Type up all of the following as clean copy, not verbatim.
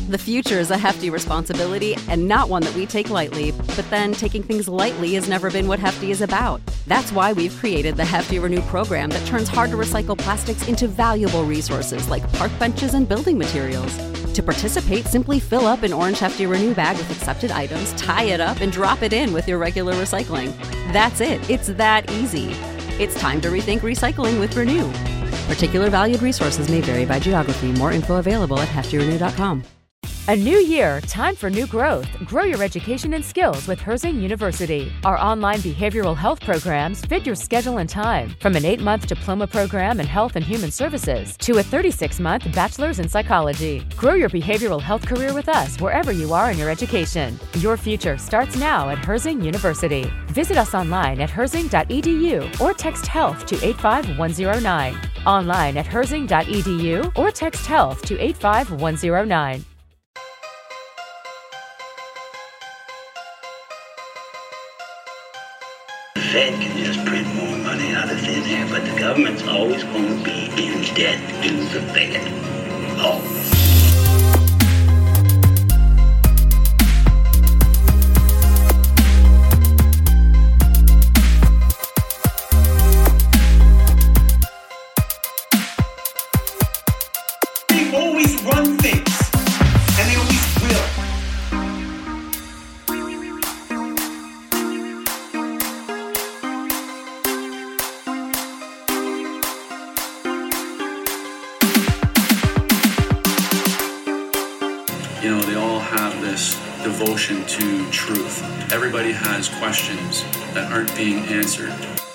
The future is a hefty responsibility and not one that we take lightly, but then taking things lightly has never been what Hefty is about. That's why we've created the Hefty Renew program that turns hard-to-recycle plastics into valuable resources like park benches and building materials. To participate, simply fill up an orange Hefty Renew bag with accepted items, tie it up, and drop it in with your regular recycling. That's it. It's that easy. It's time to rethink recycling with Renew. Particular valued resources may vary by geography. More info available at heftyrenew.com. A new year, time for new growth. Grow your education and skills with Herzing University. Our online behavioral health programs fit your schedule and time. From an 8-month diploma program in health and human services to a 36-month bachelor's in psychology. Grow your behavioral health career with us wherever you are in your education. Your future starts now at Herzing University. Visit us online at herzing.edu or text health to 85109. Online at herzing.edu or text health to 85109. The Fed can just print more money out of thin air, but the government's always going to be in debt to the Fed. Always. They always run things, and they always will. You know, they all have this devotion to truth. Everybody has questions that aren't being answered.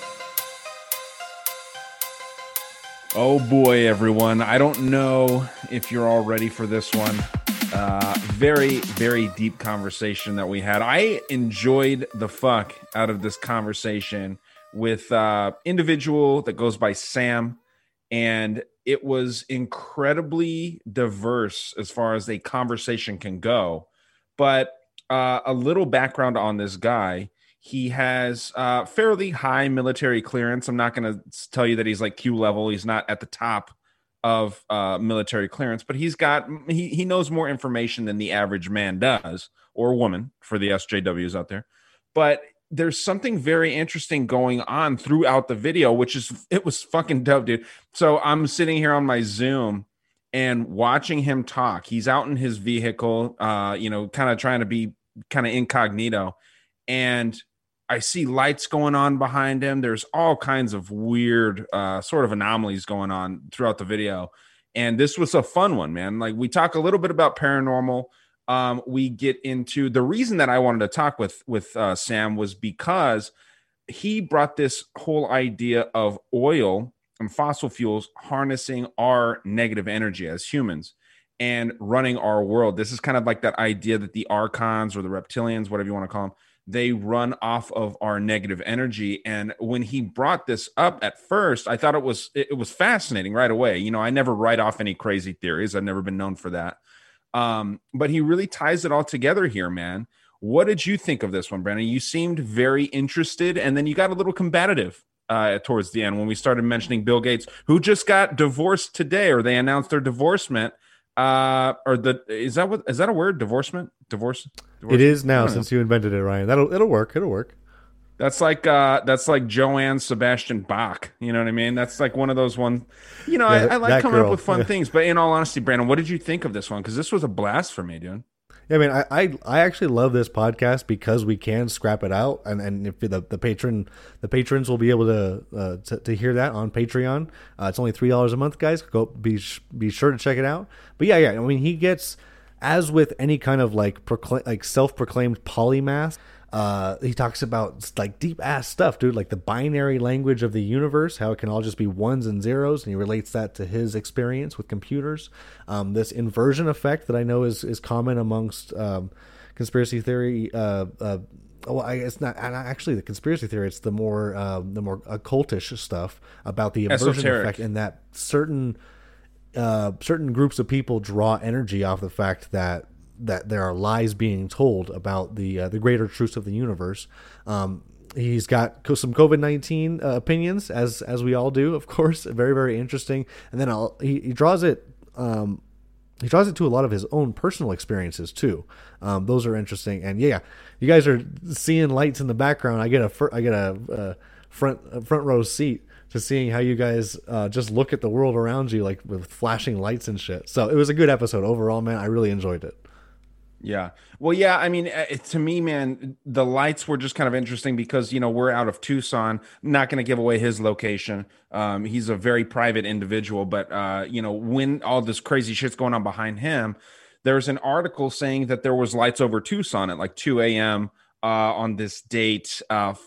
Oh boy, everyone. I don't know if you're all ready for this one. Very, very deep conversation that we had. I enjoyed the fuck out of this conversation with individual that goes by Sam, and it was incredibly diverse as far as a conversation can go. But a little background on this guy. He has fairly high military clearance. I'm not going to tell you that he's like Q level. He's not at the top of military clearance, but he knows more information than the average man does, or woman, for the SJWs out there. But there's something very interesting going on throughout the video, it was fucking dope, dude. So I'm sitting here on my Zoom and watching him talk. He's out in his vehicle, kind of trying to be kind of incognito. And I see lights going on behind him. There's all kinds of weird sort of anomalies going on throughout the video. And this was a fun one, man. Like, we talk a little bit about paranormal. We get into the reason that I wanted to talk with Sam was because he brought this whole idea of oil and fossil fuels harnessing our negative energy as humans and running our world. This is kind of like that idea that the Archons or the reptilians, whatever you want to call them, they run off of our negative energy. And when he brought this up at first, I thought it was fascinating right away. You know, I never write off any crazy theories. I've never been known for that. But he really ties it all together here, man. What did you think of this one, Brandon? You seemed very interested, and then you got a little combative towards the end when we started mentioning Bill Gates, who just got divorced today, or they announced their divorcement. Is that a word? Divorcement? Divorce? It is now, since you invented it, Ryan. It'll work. It'll work. That's like Johann Sebastian Bach. You know what I mean? That's like one of those ones. You know, I like coming up with fun things. But in all honesty, Brandon, what did you think of this one? Because this was a blast for me, dude. Yeah, I mean, I actually love this podcast because we can scrap it out, and if the patrons will be able to hear that on Patreon. It's only $3 a month, guys. Go be sure to check it out. But yeah. I mean, he gets, as with any kind of like self-proclaimed polymath. He talks about like deep ass stuff, dude, like the binary language of the universe, how it can all just be ones and zeros, and he relates that to his experience with computers. This inversion effect that I know is common amongst conspiracy theory. It's not actually the conspiracy theory. It's the more occultish stuff about the inversion effect, and that certain groups of people draw energy off the fact that there are lies being told about the greater truths of the universe. He's got some COVID-19 opinions, as we all do, of course. Very, very interesting. And then he draws it he draws it to a lot of his own personal experiences too. Those are interesting. And yeah, you guys are seeing lights in the background. I get a front row seat to seeing how you guys just look at the world around you, like with flashing lights and shit. So it was a good episode overall, man. I really enjoyed it. Yeah. Well, yeah, I mean, to me, man, the lights were just kind of interesting because, we're out of Tucson. I'm not going to give away his location. He's a very private individual, but, when all this crazy shit's going on behind him, there's an article saying that there was lights over Tucson at like 2 a.m. On this date,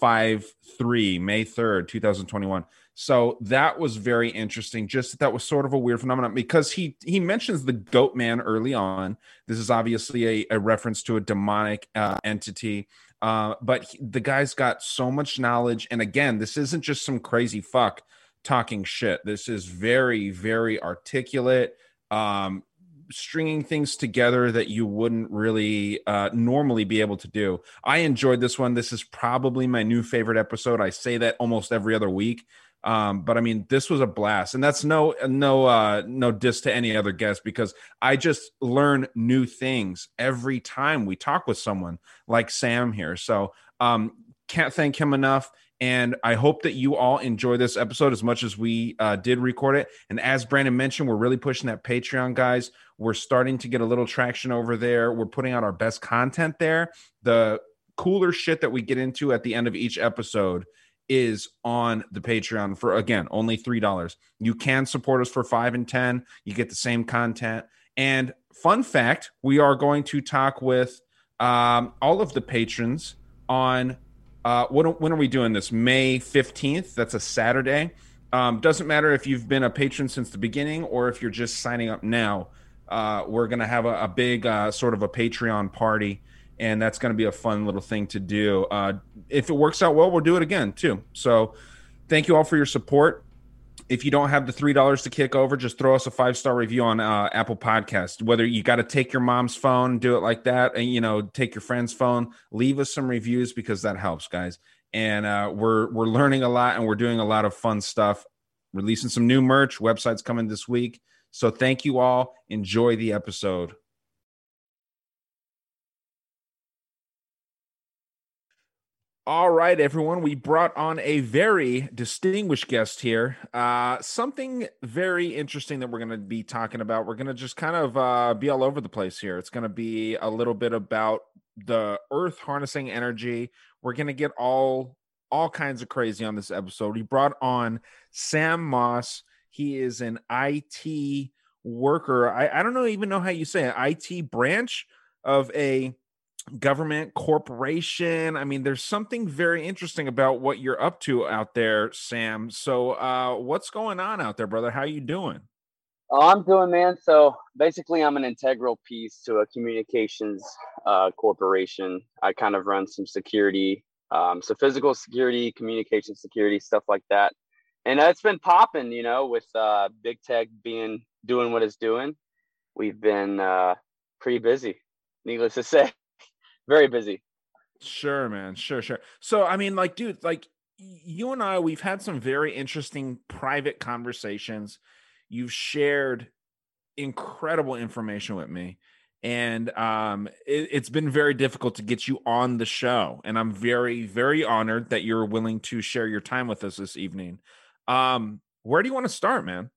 5/3, May 3rd, 2021. So that was very interesting. Just that was sort of a weird phenomenon because he mentions the Goat Man early on. This is obviously a reference to a demonic entity. But the guy's got so much knowledge. And again, this isn't just some crazy fuck talking shit. This is very, very articulate, stringing things together that you wouldn't really normally be able to do. I enjoyed this one. This is probably my new favorite episode. I say that almost every other week. But I mean, this was a blast, and that's no diss to any other guest because I just learn new things every time we talk with someone like Sam here. So, can't thank him enough. And I hope that you all enjoy this episode as much as we did record it. And as Brandon mentioned, we're really pushing that Patreon, guys. We're starting to get a little traction over there. We're putting out our best content there. The cooler shit that we get into at the end of each episode is on the Patreon for, again, only $3. You can support us for $5 and $10. You get the same content. And fun fact, we are going to talk with all of the patrons on when are we doing this? May 15th. That's a Saturday. Doesn't matter if you've been a patron since the beginning or if you're just signing up now. We're going to have a big sort of a Patreon party. And that's going to be a fun little thing to do. If it works out well, we'll do it again, too. So thank you all for your support. If you don't have the $3 to kick over, just throw us a 5-star review on Apple Podcasts. Whether you got to take your mom's phone, do it like that, and, take your friend's phone, leave us some reviews because that helps, guys. And we're learning a lot, and we're doing a lot of fun stuff, releasing some new merch. Website's coming this week. So thank you all. Enjoy the episode. All right, everyone. We brought on a very distinguished guest here. Something very interesting that we're going to be talking about. We're going to just kind of be all over the place here. It's going to be a little bit about the Earth harnessing energy. We're going to get all kinds of crazy on this episode. We brought on Sam Moss. He is an IT worker. I don't even know how you say it. IT branch of a government corporation. I mean, there's something very interesting about what you're up to out there, Sam. So what's going on out there, brother? How you doing? Oh, I'm doing, man. So basically I'm an integral piece to a communications corporation. I kind of run some security, so physical security, communication security, stuff like that. And it's been popping, with big tech doing what it's doing. We've been pretty busy, needless to say. Very busy. Sure, man. Sure. So, I mean, dude, you and I, we've had some very interesting private conversations. You've shared incredible information with me. And it's been very difficult to get you on the show. And I'm very, very honored that you're willing to share your time with us this evening. Where do you want to start, man?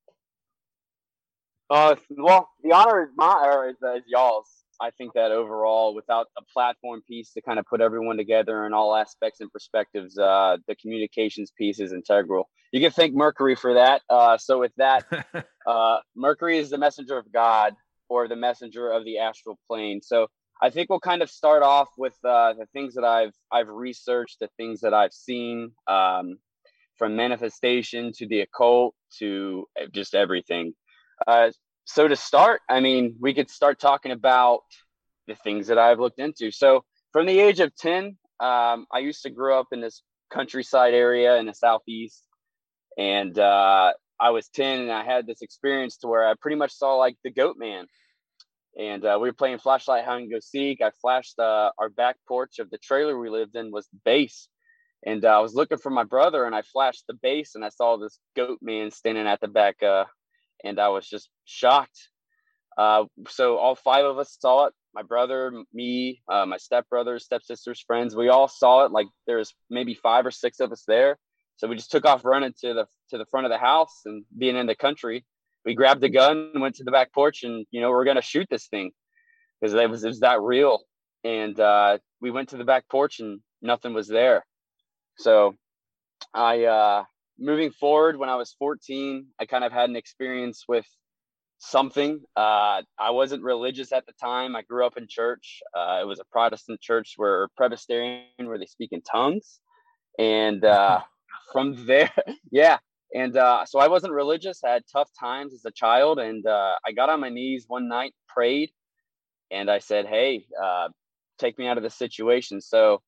Well, the honor is y'all's. I think that overall, without a platform piece to kind of put everyone together in all aspects and perspectives, the communications piece is integral. You can thank Mercury for that. So with that, Mercury is the messenger of God or the messenger of the astral plane. So I think we'll kind of start off with the things that I've researched, the things that I've seen, from manifestation to the occult to just everything. So to start, I mean, we could start talking about the things that I've looked into. So from the age of 10, I used to grow up in this countryside area in the Southeast. And I was 10 and I had this experience to where I pretty much saw like the Goat Man. And we were playing flashlight hide and go seek. I flashed our back porch of the trailer we lived in was the base. And I was looking for my brother and I flashed the base and I saw this Goat Man standing at the back. And I was just shocked. So all 5 of us saw it. My brother, me, my stepbrother, stepsister's friends. We all saw it. Like there's maybe 5 or 6 of us there. So we just took off running to the front of the house, and being in the country, we grabbed a gun and went to the back porch, and we're gonna shoot this thing because it was that real. And we went to the back porch and nothing was there. So I moving forward, when I was 14, I kind of had an experience with something. I wasn't religious at the time. I grew up in church. It was a Protestant church, Presbyterian, where they speak in tongues. And from there, yeah. And so I wasn't religious. I had tough times as a child. And I got on my knees one night, prayed, and I said, hey, take me out of this situation. So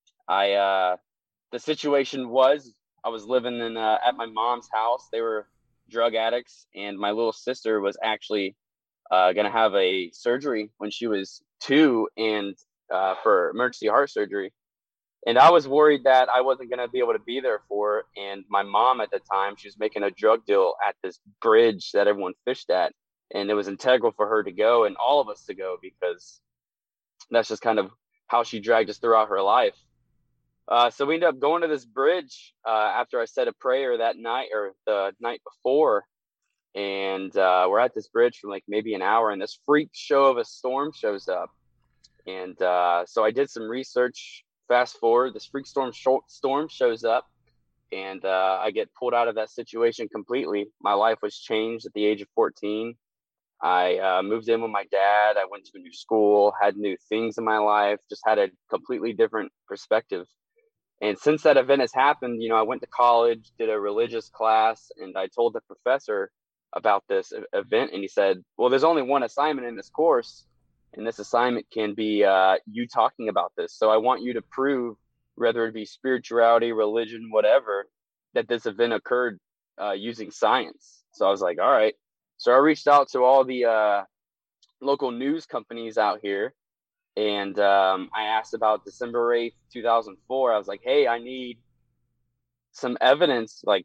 the situation was, I was living at my mom's house. They were drug addicts, and my little sister was actually going to have a surgery when she was 2, and for emergency heart surgery. And I was worried that I wasn't going to be able to be there for her. And my mom at the time, she was making a drug deal at this bridge that everyone fished at. And it was integral for her to go and all of us to go, because that's just kind of how she dragged us throughout her life. So we ended up going to this bridge after I said a prayer that night, or the night before. And we're at this bridge for like maybe an hour, and this freak show of a storm shows up. And so I did some research. Fast forward, this freak storm shows up, and I get pulled out of that situation completely. My life was changed at the age of 14. I moved in with my dad. I went to a new school, had new things in my life, just had a completely different perspective. And since that event has happened, I went to college, did a religious class, and I told the professor about this event. And he said, well, there's only one assignment in this course, and this assignment can be you talking about this. So I want you to prove, whether it be spirituality, religion, whatever, that this event occurred using science. So I was like, all right. So I reached out to all the local news companies out here, and I asked about December 8th, 2004. I was like, hey, I need some evidence, like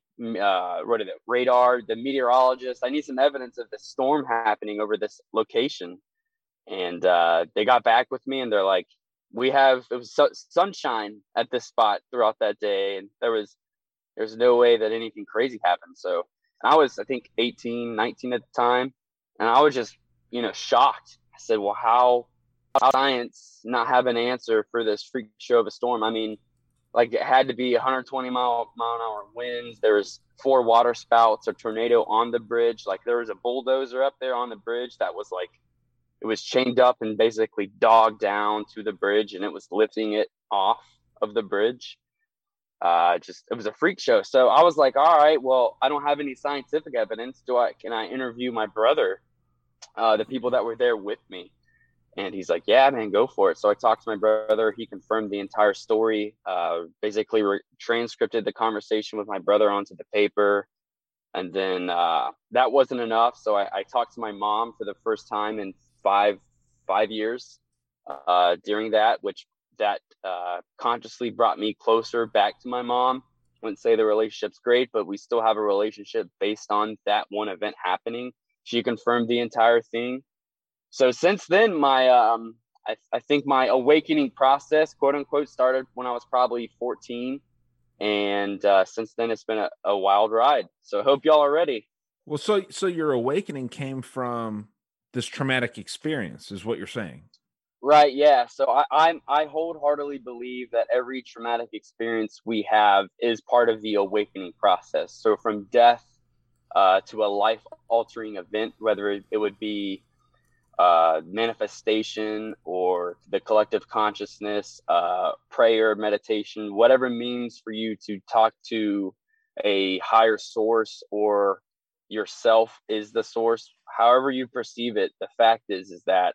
radar, the meteorologist. I need some evidence of the storm happening over this location. And they got back with me, and they're like, it was sunshine at this spot throughout that day. And there's no way that anything crazy happened. So I was, I think, 18, 19 at the time. And I was just, shocked. I said, well, how science not have an answer for this freak show of a storm? I mean, like, it had to be 120 mile an hour winds. There was 4 water spouts, a tornado on the bridge. Like, there was a bulldozer up there on the bridge that was like, it was chained up and basically dogged down to the bridge, and it was lifting it off of the bridge. It was a freak show. So I was like, all right, well, I don't have any scientific evidence. Can I interview my brother, the people that were there with me? And he's like, yeah, man, go for it. So I talked to my brother. He confirmed the entire story, basically transcripted the conversation with my brother onto the paper. And then that wasn't enough. So I talked to my mom for the first time in five years during that, which consciously brought me closer back to my mom. Wouldn't say the relationship's great, but we still have a relationship based on that one event happening. She confirmed the entire thing. So since then, my I think my awakening process, quote unquote, started when I was probably 14. And since then, it's been a wild ride. So I hope y'all are ready. Well, so your awakening came from this traumatic experience, is what you're saying? Right. Yeah. So I wholeheartedly believe that every traumatic experience we have is part of the awakening process. So from death to a life-altering event, whether it would be manifestation or the collective consciousness, prayer, meditation, whatever means for you to talk to a higher source or yourself is the source, however you perceive it. The fact is that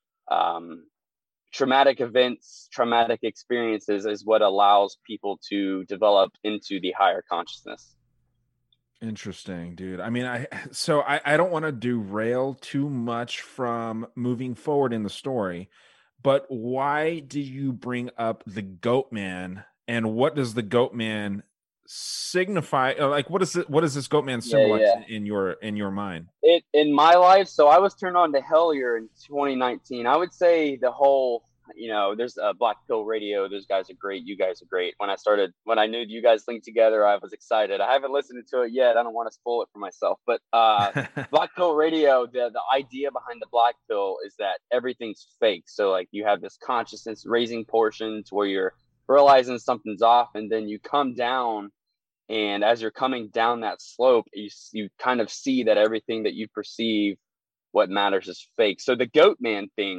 traumatic events, traumatic experiences is what allows people to develop into the higher consciousness. Interesting, dude. I mean, I don't want to derail too much from moving forward in the story, but why did you bring up the Goat Man, and what does the Goat Man signify? Like, what does this goat man symbolize in your mind? It in my life. So I was turned on to Hellier in 2019. I would say the whole, there's a Black Pill Radio. Those guys are great. You guys are great. When I knew you guys linked together, I was excited. I haven't listened to it yet. I don't want to spoil it for myself. But Black Pill Radio, the idea behind the Black Pill is that everything's fake. So like you have this consciousness raising portion to where you're realizing something's off, and then you come down. And as you're coming down that slope, you kind of see that everything that you perceive, what matters, is fake. So the goat man thing,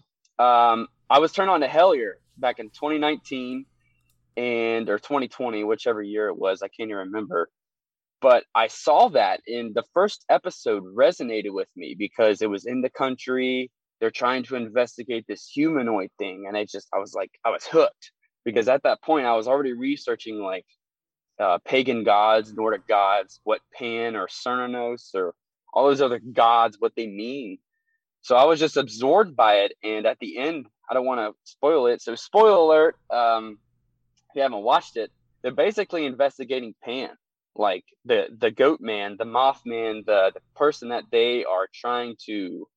I was turned on to Hellier back in 2019 or 2020, whichever year it was. I can't even remember. But I saw that in the first episode resonated with me because it was in the country. They're trying to investigate this humanoid thing. And I was hooked because at that point I was already researching like pagan gods, Nordic gods, what Pan or Cernunnos or all those other gods, what they mean. So I was just absorbed by it. And at the end, I don't want to spoil it. So spoiler alert, if you haven't watched it, they're basically investigating Pan, like the goat man, the Mothman, the person that they are trying to,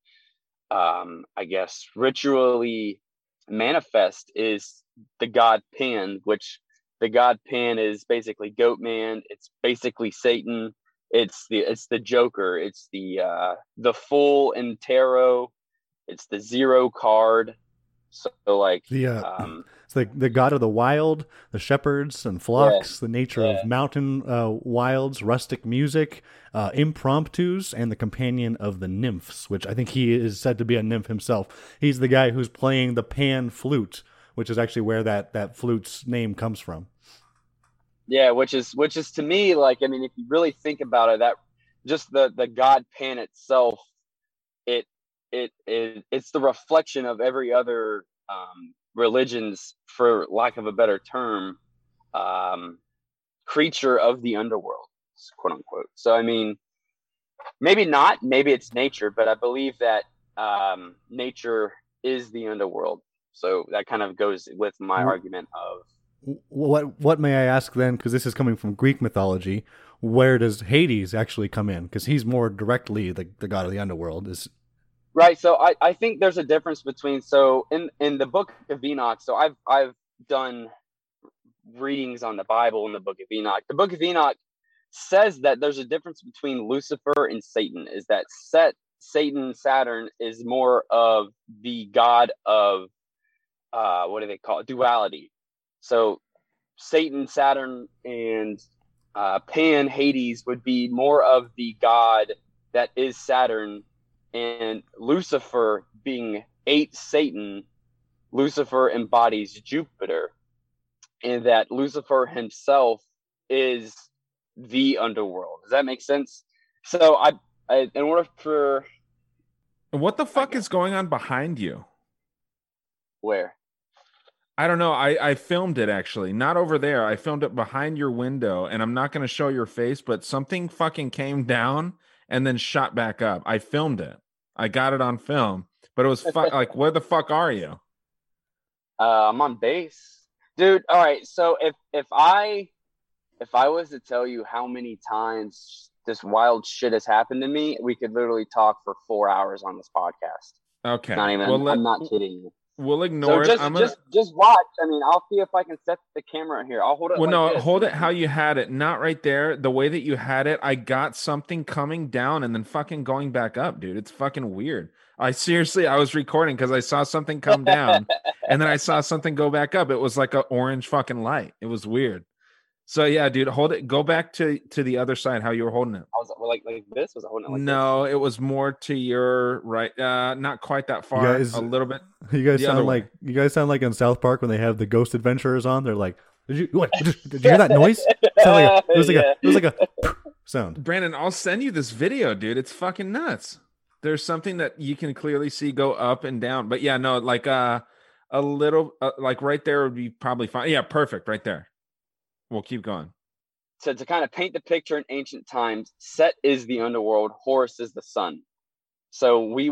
I guess, ritually manifest is the god Pan, which the god Pan is basically goat man. It's basically Satan. It's the Joker. It's the Fool in tarot. It's the Zero card. So like it's like the god of the wild, the shepherds and flocks, the nature of mountain wilds, rustic music, impromptus, and the companion of the nymphs, which I think he is said to be a nymph himself. He's the guy who's playing the pan flute, which is actually where that flute's name comes from. Yeah, which is to me, like, I mean, if you really think about it, that just the god Pan itself, it's the reflection of every other religion's, for lack of a better term, creature of the underworld, quote unquote. So I mean, maybe it's nature, but I believe that nature is the underworld. So that kind of goes with my argument of what may I ask then, because this is coming from Greek mythology, where does Hades actually come in? Because he's more directly the god of the underworld. Right. So I think there's a difference between, so in the book of Enoch, so I've done readings on the Bible in the book of Enoch. The book of Enoch says that there's a difference between Lucifer and Satan, is that Satan, Saturn, is more of the god of, what do they call it? Duality. So Satan, Saturn, and Pan, Hades, would be more of the god that is Saturn, and Lucifer being Satan, Lucifer embodies Jupiter, and that Lucifer himself is the underworld. Does that make sense? So I in order for... What the fuck is going on behind you? Where? I don't know. I filmed it, actually. Not over there. I filmed it behind your window, and I'm not going to show your face, but something fucking came down and then shot back up. I filmed it. I got it on film, but it was like, where the fuck are you? I'm on base, dude. All right. So if I was to tell you how many times this wild shit has happened to me, we could literally talk for 4 hours on this podcast. Okay. Not even. Well, I'm not kidding you. We'll ignore so it. Just watch. I mean, I'll see if I can set the camera here. I'll hold it. Well, no, hold it how you had it. Not right there. The way that you had it, I got something coming down and then fucking going back up, dude. It's fucking weird. I was recording because I saw something come down and then I saw something go back up. It was like an orange fucking light. It was weird. So yeah, dude, hold it. Go back to the other side. How you were holding it? I was like this. Was I holding it like no, this? It was more to your right. Not quite that far. A little bit. You guys sound like in South Park when they have the ghost adventurers on. They're like, did you hear that noise? It was like a sound. Brandon, I'll send you this video, dude. It's fucking nuts. There's something that you can clearly see go up and down. But yeah, no, like a little like right there would be probably fine. Yeah, perfect, right there. We'll keep going. So to kind of paint the picture in ancient times, Set is the underworld, Horus is the sun. So we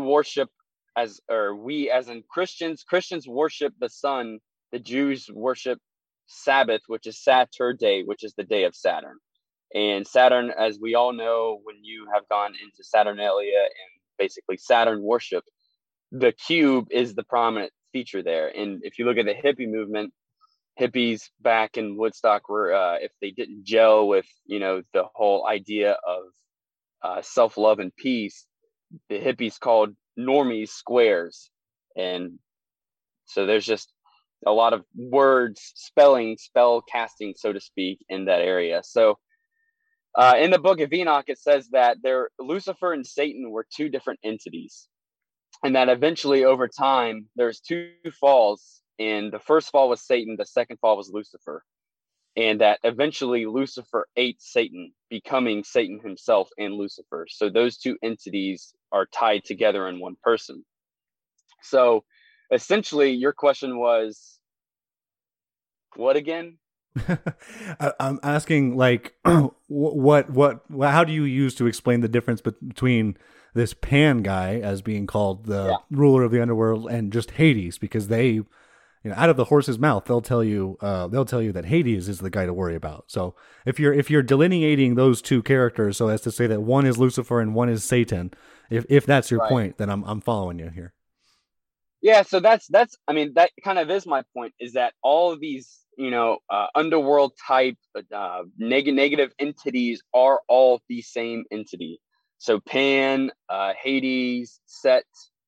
as in Christians worship the sun, the Jews worship Sabbath, which is Saturday, which is the day of Saturn. And Saturn, as we all know, when you have gone into Saturnalia and basically Saturn worship, the cube is the prominent feature there. And if you look at the hippie movement, hippies back in Woodstock were, if they didn't gel with, the whole idea of self-love and peace, the hippies called normies squares. And so there's just a lot of words, spell casting, so to speak, in that area. So in the book of Enoch, it says that Lucifer and Satan were two different entities. And that eventually over time, there's two falls. And the first fall was Satan. The second fall was Lucifer. And that eventually Lucifer ate Satan, becoming Satan himself and Lucifer. So those two entities are tied together in one person. So essentially, your question was, what again? I'm asking, like, how do you use to explain the difference between this Pan guy as being called the ruler of the underworld and just Hades? Because they, out of the horse's mouth, they'll tell you that Hades is the guy to worry about. So if you're delineating those two characters so as to say that one is Lucifer and one is Satan, if that's your point, then I'm following you here. Yeah, so that's I mean, that kind of is my point, is that all of these underworld type negative entities are all the same entity. So Pan, Hades, Set,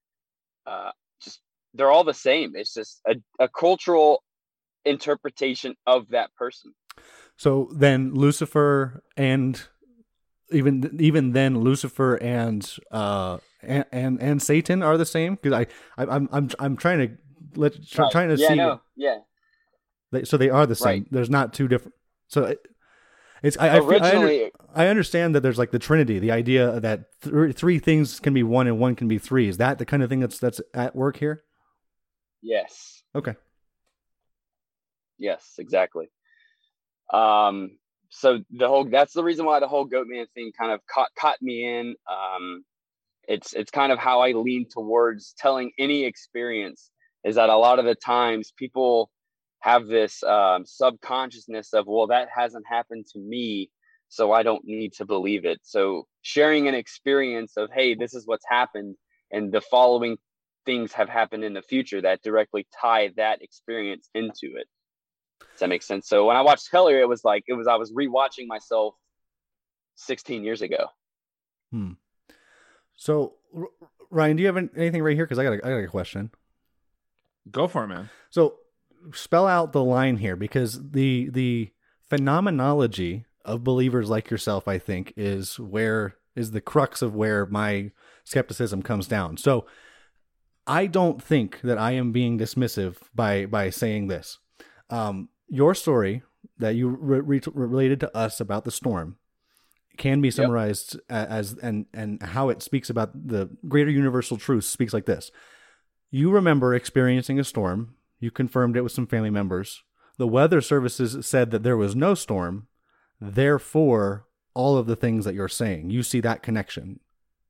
they're all the same. It's just a cultural interpretation of that person. So then Lucifer and even then Lucifer and Satan are the same, because I'm trying to see. So they are the same. Right. There's not two different. So I understand that there's like the Trinity, the idea that three things can be one and one can be three. Is that the kind of thing that's at work here? Yes. Okay. Yes, exactly. So that's the reason why the whole Goatman thing kind of caught me in. It's kind of how I lean towards telling any experience, is that a lot of the times people have this subconsciousness of, well, that hasn't happened to me, so I don't need to believe it. So sharing an experience of, hey, this is what's happened, and the following things have happened in the future that directly tie that experience into it. Does that make sense? So when I watched Hellier, I was rewatching myself 16 years ago. So Ryan, do you have anything right here? Because I got a question. Go for it, man. So spell out the line here, because the phenomenology of believers like yourself, I think, is the crux of where my skepticism comes down. So I don't think that I am being dismissive by saying this. Your story that you related to us about the storm can be summarized as and how it speaks about the greater universal truth speaks like this. You remember experiencing a storm. You confirmed it with some family members. The weather services said that there was no storm. Therefore, all of the things that you're saying, you see that connection.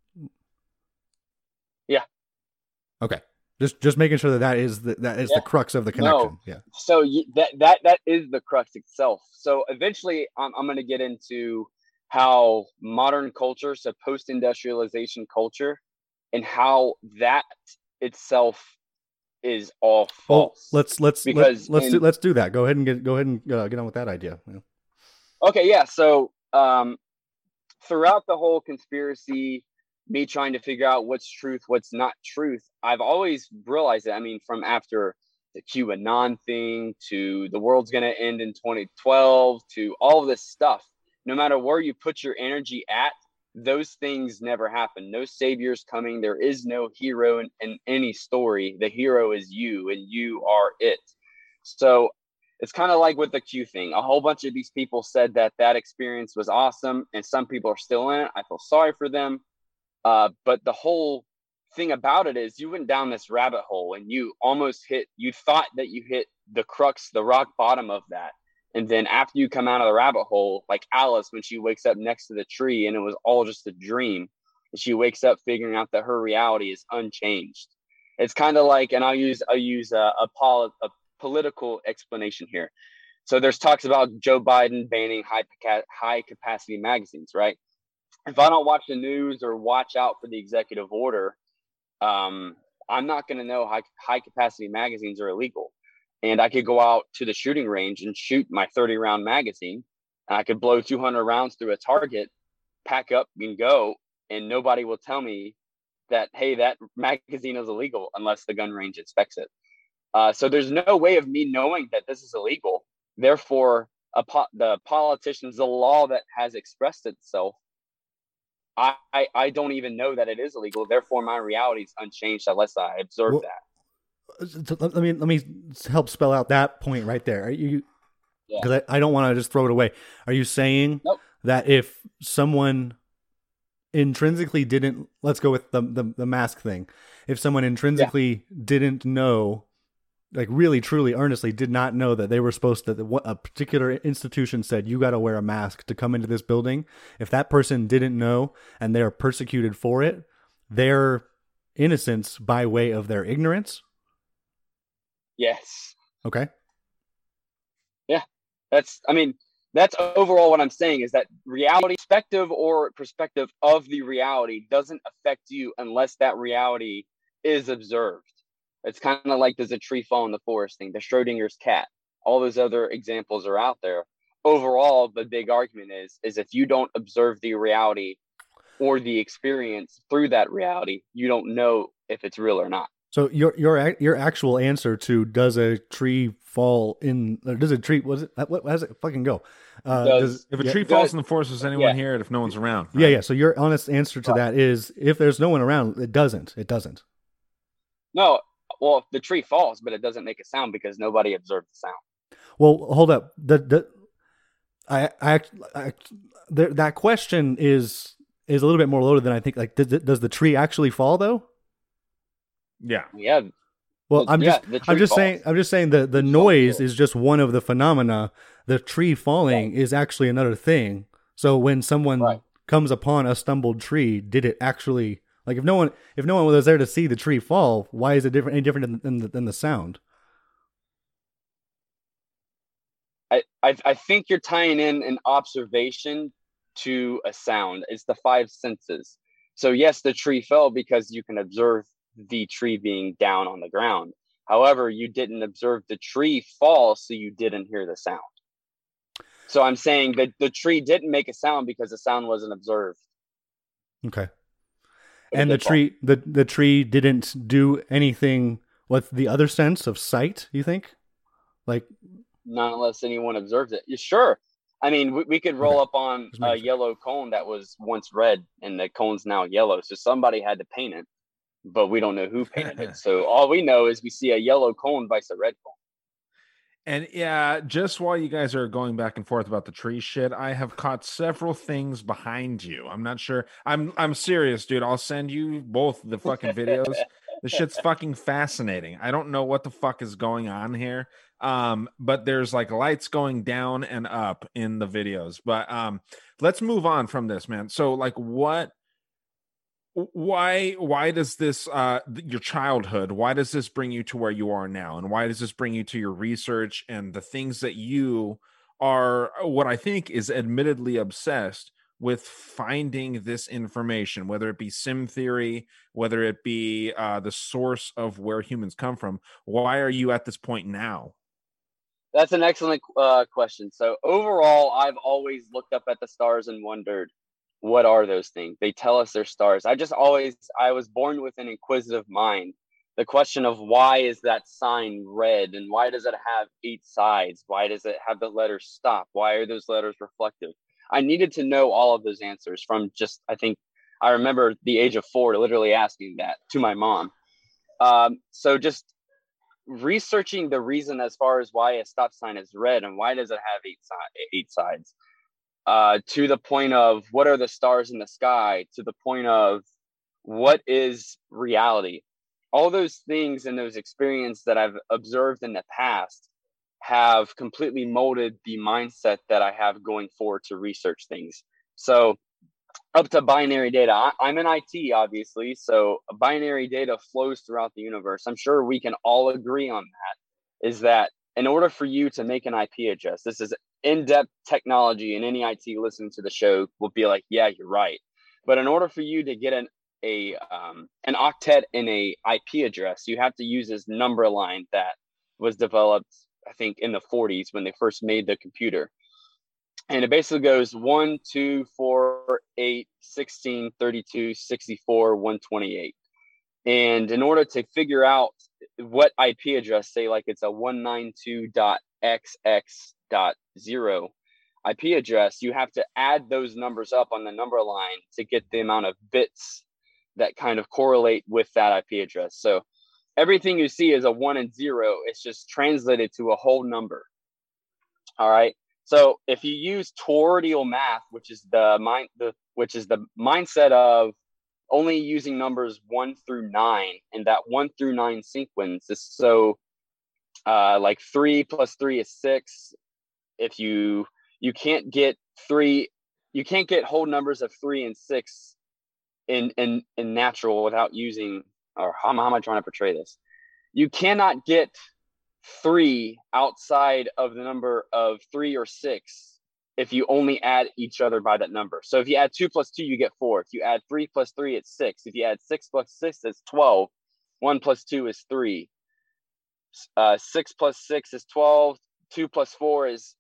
Yeah. Okay. Just making sure that is the crux of the connection. No. Yeah. So that is the crux itself. So eventually, I'm going to get into how modern culture, so post-industrialization culture, and how that itself is all false. Well, let's do that. Go ahead and get on with that idea. Yeah. Okay, yeah. So throughout the whole conspiracy, me trying to figure out what's truth, what's not truth, I've always realized that. I mean, from after the QAnon thing to the world's going to end in 2012 to all of this stuff, no matter where you put your energy at, those things never happen. No savior's coming. There is no hero in any story. The hero is you, and you are it. So it's kind of like with the Q thing. A whole bunch of these people said that experience was awesome, and some people are still in it. I feel sorry for them. But the whole thing about it is you went down this rabbit hole, and you thought that you hit the crux, the rock bottom of that. And then after you come out of the rabbit hole, like Alice, when she wakes up next to the tree and it was all just a dream, and she wakes up figuring out that her reality is unchanged. It's kind of like, and I'll use a political explanation here. So there's talks about Joe Biden banning high capacity magazines, right? If I don't watch the news or watch out for the executive order, I'm not going to know high capacity magazines are illegal. And I could go out to the shooting range and shoot my 30 round magazine. And I could blow 200 rounds through a target, pack up and go. And nobody will tell me that, hey, that magazine is illegal unless the gun range inspects it. So there's no way of me knowing that this is illegal. Therefore, the politicians, the law that has expressed itself, I don't even know that it is illegal. Therefore, my reality is unchanged unless I observe that. Let me help spell out that point right there. Are you? Because I don't want to just throw it away. Are you saying that if someone intrinsically didn't, let's go with the mask thing, if someone intrinsically didn't know, like really, truly, earnestly did not know that they were supposed to, what a particular institution said, you got to wear a mask to come into this building. If that person didn't know and they're persecuted for it, their innocence by way of their ignorance? Yes. Okay. Yeah. That's overall what I'm saying is that reality, perspective of the reality doesn't affect you unless that reality is observed. It's kind of like does a tree fall in the forest thing, the Schrodinger's cat. All those other examples are out there. Overall, the big argument is if you don't observe the reality or the experience through that reality, you don't know if it's real or not. So your actual answer to does a tree fall in, or does a tree, what does it fucking go? If a tree falls in the forest, does anyone hear it if no one's around? Right? Yeah. So your honest answer to that is if there's no one around, it doesn't. No. Well, if the tree falls, but it doesn't make a sound because nobody observed the sound. Well, hold up. That question is a little bit more loaded than I think. Like, does the tree actually fall though? Yeah. Yeah. Well, I'm just saying the noise is just one of the phenomena. The tree falling is actually another thing. So when someone comes upon a stumbled tree, did it actually? Like if no one was there to see the tree fall, why is it any different than the sound? I think you're tying in an observation to a sound. It's the five senses. So yes, the tree fell because you can observe the tree being down on the ground. However, you didn't observe the tree fall, so you didn't hear the sound. So I'm saying that the tree didn't make a sound because the sound wasn't observed. Okay. And the tree didn't do anything with the other sense of sight, you think? Like, not unless anyone observes it. Yeah, sure. I mean, we could roll up on a yellow cone that was once red and the cone's now yellow. So somebody had to paint it, but we don't know who painted it. So all we know is we see a yellow cone versus a red cone. And yeah, just while you guys are going back and forth about the tree shit, I have caught several things behind you. I'm not sure. I'm serious, dude. I'll send you both the fucking videos. The shit's fucking fascinating. I don't know what the fuck is going on here. But there's like lights going down and up in the videos. But let's move on from this, man. So like why does this your childhood, why does this bring you to where you are now, and why does this bring you to your research and the things that you are, what I think is admittedly obsessed with, finding this information, whether it be sim theory, whether it be the source of where humans come from? Why are you at this point now? That's an excellent question. So overall, I've always looked up at the stars and wondered, what are those things? They tell us they're stars. I was born with an inquisitive mind. The question of why is that sign red, and why does it have 8 sides? Why does it have the letters stop? Why are those letters reflective? I needed to know all of those answers from just, I think I remember the age of 4 literally asking that to my mom. So just researching the reason as far as why a stop sign is red and why does it have 8 sides. To the point of what are the stars in the sky, to the point of what is reality. All those things and those experiences that I've observed in the past have completely molded the mindset that I have going forward to research things. So up to binary data, I'm in IT, obviously. So binary data flows throughout the universe. I'm sure we can all agree on that, is that in order for you to make an IP address, this is in-depth technology, and any IT listening to the show will be like, yeah, you're right. But in order for you to get an octet in a IP address, you have to use this number line that was developed, I think, in the 40s when they first made the computer. And it basically goes 1, 2, 4, 8, 16, 32, 64, 128. And in order to figure out what IP address, say like it's a 192.xx.0 IP address, you have to add those numbers up on the number line to get the amount of bits that kind of correlate with that IP address. So everything you see is a 1 and 0. It's just translated to a whole number. All right. So if you use toroidal math, which is the mindset of only using numbers 1 through 9, and that 1 through 9 sequence is so like 3 plus 3 is 6. If you can't get whole numbers of 3 and 6 in natural without using, or how am I trying to portray this? You cannot get 3 outside of the number of 3 or 6 if you only add each other by that number. So if you add 2 plus 2, you get 4. If you add 3 plus 3, it's 6. If you add 6 plus 6, it's 12. 1 plus 2 is 3. 6 plus 6 is 12. 2 plus 4 is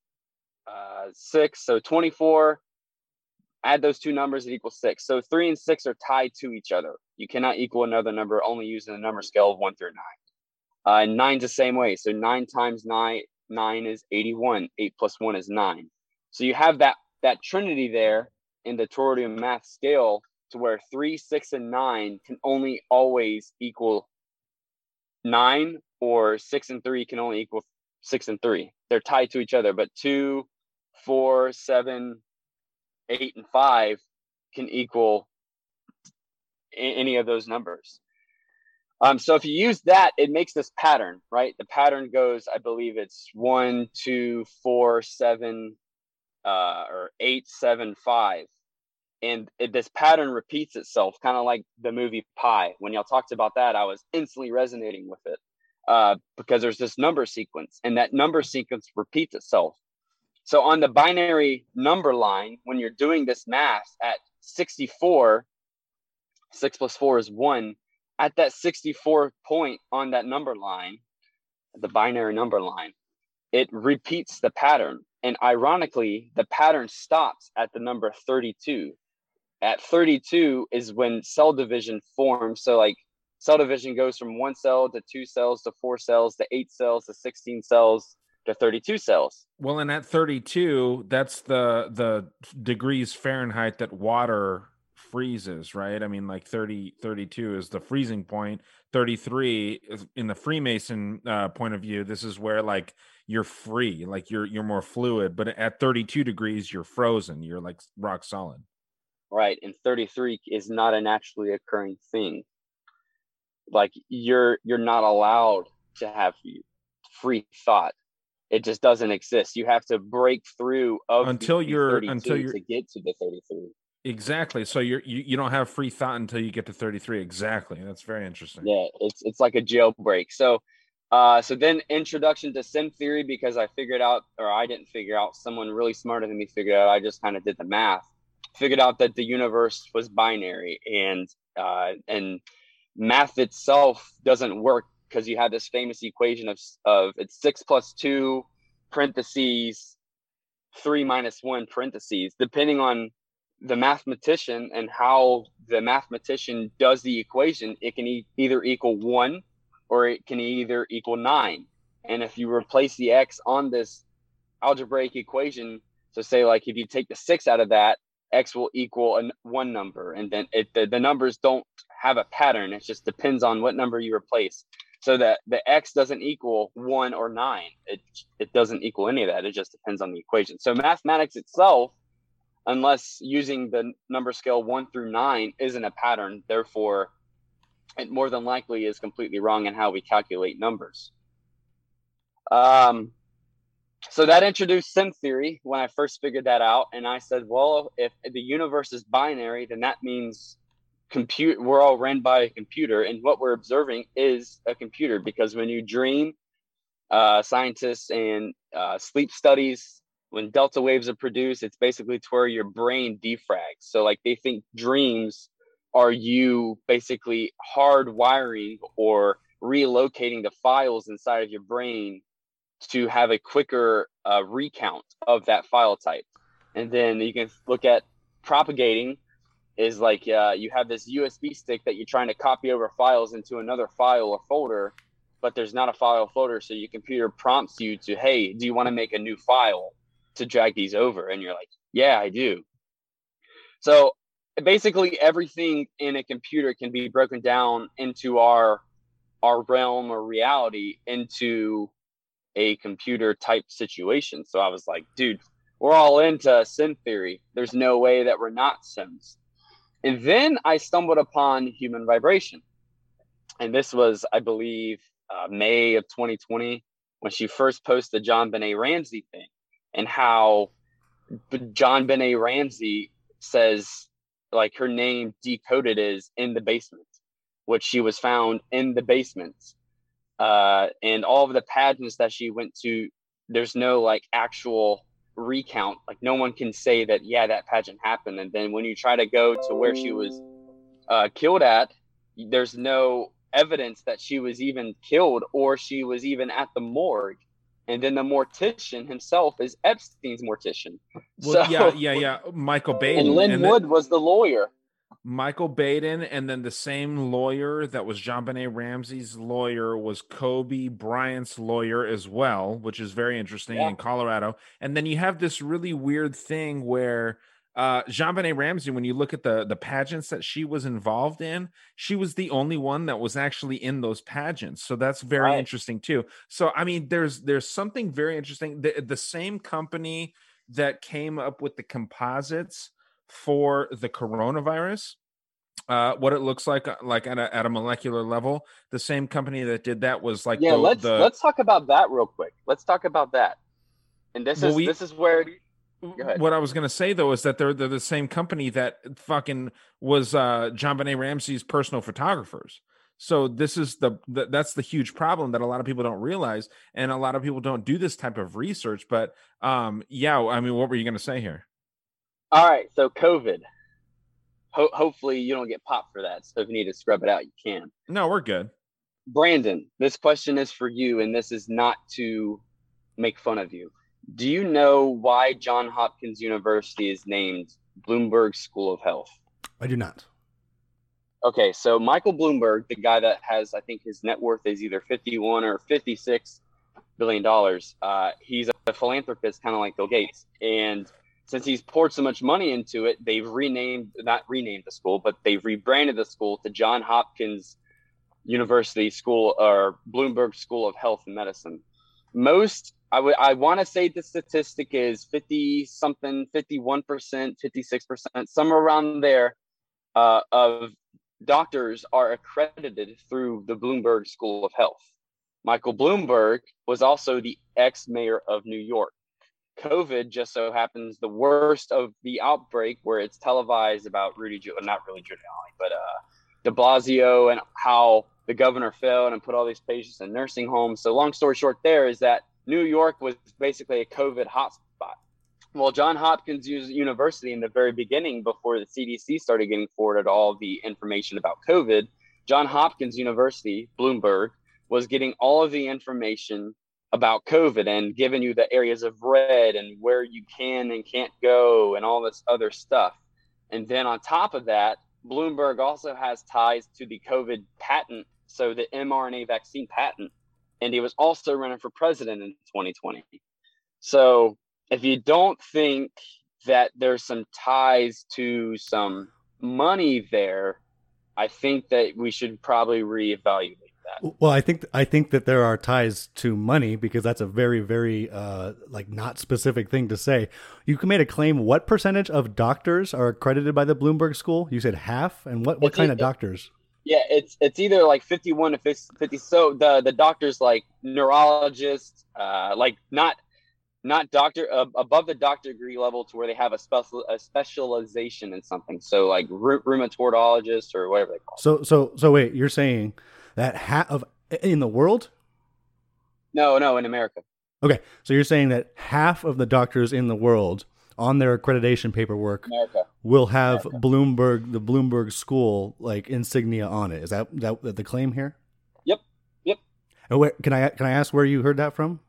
6. So 24. Add those two numbers, it equals 6. So 3 and 6 are tied to each other. You cannot equal another number only using the number scale of 1 through 9. 9's the same way. So 9 times 9 is 81. 8 plus 1 is 9. So you have that trinity there in the toroidal math scale, to where 3, 6, and 9 can only always equal 9, or 6 and 3 can only equal 6 and 3. They're tied to each other, but 2, 4, 7, 8, and 5 can equal any of those numbers. So if you use that, it makes this pattern, right? The pattern goes, I believe it's 1, 2, 4, 7, or 8, 7, 5. And this pattern repeats itself, kind of like the movie Pi. When y'all talked about that, I was instantly resonating with it because there's this number sequence, and that number sequence repeats itself. So on the binary number line, when you're doing this math at 64, 6 plus 4 is 1. At that 64 point on that number line, the binary number line, it repeats the pattern. And ironically, the pattern stops at the number 32. At 32 is when cell division forms. So like cell division goes from 1 cell to 2 cells to 4 cells to 8 cells to 16 cells to 32 cells. Well, and at 32, that's the degrees Fahrenheit that water freezes, right? I mean, like 32 is the freezing point. 33 is, in the Freemason point of view, this is where like you're free, like you're more fluid. But at 32 degrees, you're frozen. You're like rock solid. Right, and 33 is not a naturally occurring thing. Like you're not allowed to have free thought. It just doesn't exist. You have to break through until you're to get to the 33. Exactly. So you don't have free thought until you get to 33. Exactly. That's very interesting. Yeah, it's like a jailbreak. So then introduction to sim theory, because I figured out, or I didn't figure out, someone really smarter than me figured out. I just kind of did the math. Figured out that the universe was binary, and math itself doesn't work because you have this famous equation of it's 6 plus 2 parentheses 3 minus 1 parentheses. Depending on the mathematician and how the mathematician does the equation, it can either equal 1 or it can either equal 9. And if you replace the x on this algebraic equation, so say like if you take the 6 out of that, x will equal one number, and then the numbers don't have a pattern. It just depends on what number you replace. So that the x doesn't equal 1 or 9. It doesn't equal any of that. It just depends on the equation. So mathematics itself, unless using the number scale 1 through 9, isn't a pattern. Therefore, it more than likely is completely wrong in how we calculate numbers. So that introduced sim theory when I first figured that out. And I said, well, if the universe is binary, then that means we're all run by a computer. And what we're observing is a computer, because when you dream scientists and sleep studies, when delta waves are produced, it's basically to where your brain defrags. So like they think dreams are you basically hardwiring or relocating the files inside of your brain to have a quicker recount of that file type. And then you can look at propagating is like you have this USB stick that you're trying to copy over files into another file or folder, but there's not a file folder. So your computer prompts you to, hey, do you want to make a new file to drag these over? And you're like, yeah, I do. So basically everything in a computer can be broken down into our realm or reality into a computer type situation. So I was like, dude, we're all into sim theory. There's no way that we're not sims. And then I stumbled upon human vibration. And this was, I believe, May of 2020, when she first posted the JonBenét Ramsey thing, and how JonBenét Ramsey says, like, her name decoded is in the basement, which she was found in the basement. And all of the pageants that she went to, there's no like actual recount. Like no one can say that, yeah, that pageant happened. And then when you try to go to where she was killed at, there's no evidence that she was even killed or she was even at the morgue. And then the mortician himself is Epstein's mortician. Well, so, yeah. Michael Baden. And Lynn Wood was the lawyer. Michael Baden, and then the same lawyer that was JonBenét Ramsey's lawyer was Kobe Bryant's lawyer as well, which is very interesting in Colorado. And then you have this really weird thing where JonBenét Ramsey, when you look at the pageants that she was involved in, she was the only one that was actually in those pageants. So that's very interesting too. So I mean, there's something very interesting. The same company that came up with the composites for the coronavirus, what it looks like at a molecular level, the same company that did that was like, let's talk about that real quick. Let's talk about that. And this is where. What I was going to say, though, is that they're the same company that fucking was JonBenét Ramsey's personal photographers. So this is that's the huge problem that a lot of people don't realize, and a lot of people don't do this type of research. But I mean, what were you going to say here? All right, so COVID. Hopefully you don't get popped for that. So if you need to scrub it out, you can. No, we're good. Brandon, this question is for you, and this is not to make fun of you. Do you know why Johns Hopkins University is named Bloomberg School of Health? I do not. Okay, so Michael Bloomberg, the guy that has, I think his net worth is either 51 or 56 $billion. He's a philanthropist, kind of like Bill Gates. And since he's poured so much money into it, they've not renamed the school, but they've rebranded the school to Johns Hopkins University School, or Bloomberg School of Health and Medicine. I want to say the statistic is 50-something, 51%, 56%, somewhere around there, of doctors are accredited through the Bloomberg School of Health. Michael Bloomberg was also the ex-mayor of New York. COVID just so happens the worst of the outbreak, where it's televised about not really Giuliani, but de Blasio, and how the governor failed and put all these patients in nursing homes. So long story short there is that New York was basically a COVID hotspot. Well, Johns Hopkins University, in the very beginning, before the CDC started getting forwarded all the information about COVID, Johns Hopkins University, Bloomberg, was getting all of the information about COVID and giving you the areas of red and where you can and can't go and all this other stuff. And then on top of that, Bloomberg also has ties to the COVID patent, so the mRNA vaccine patent. And he was also running for president in 2020. So if you don't think that there's some ties to some money there, I think that we should probably reevaluate that. Well, I think that there are ties to money, because that's a very, very not specific thing to say. You made a claim. What percentage of doctors are accredited by the Bloomberg School? You said half, and what kind of doctors? Yeah, it's either like 51 to 50. So the doctors, like neurologists, like not doctor above the doctor degree level, to where they have a specialization in something. So like rheumatologist or whatever they call it. So wait, you're saying that half of in the world? No, in America. Okay, so you're saying that half of the doctors in the world on their accreditation paperwork America. will have the Bloomberg school like insignia on it. Is that the claim here? Yep. And can I ask where you heard that from?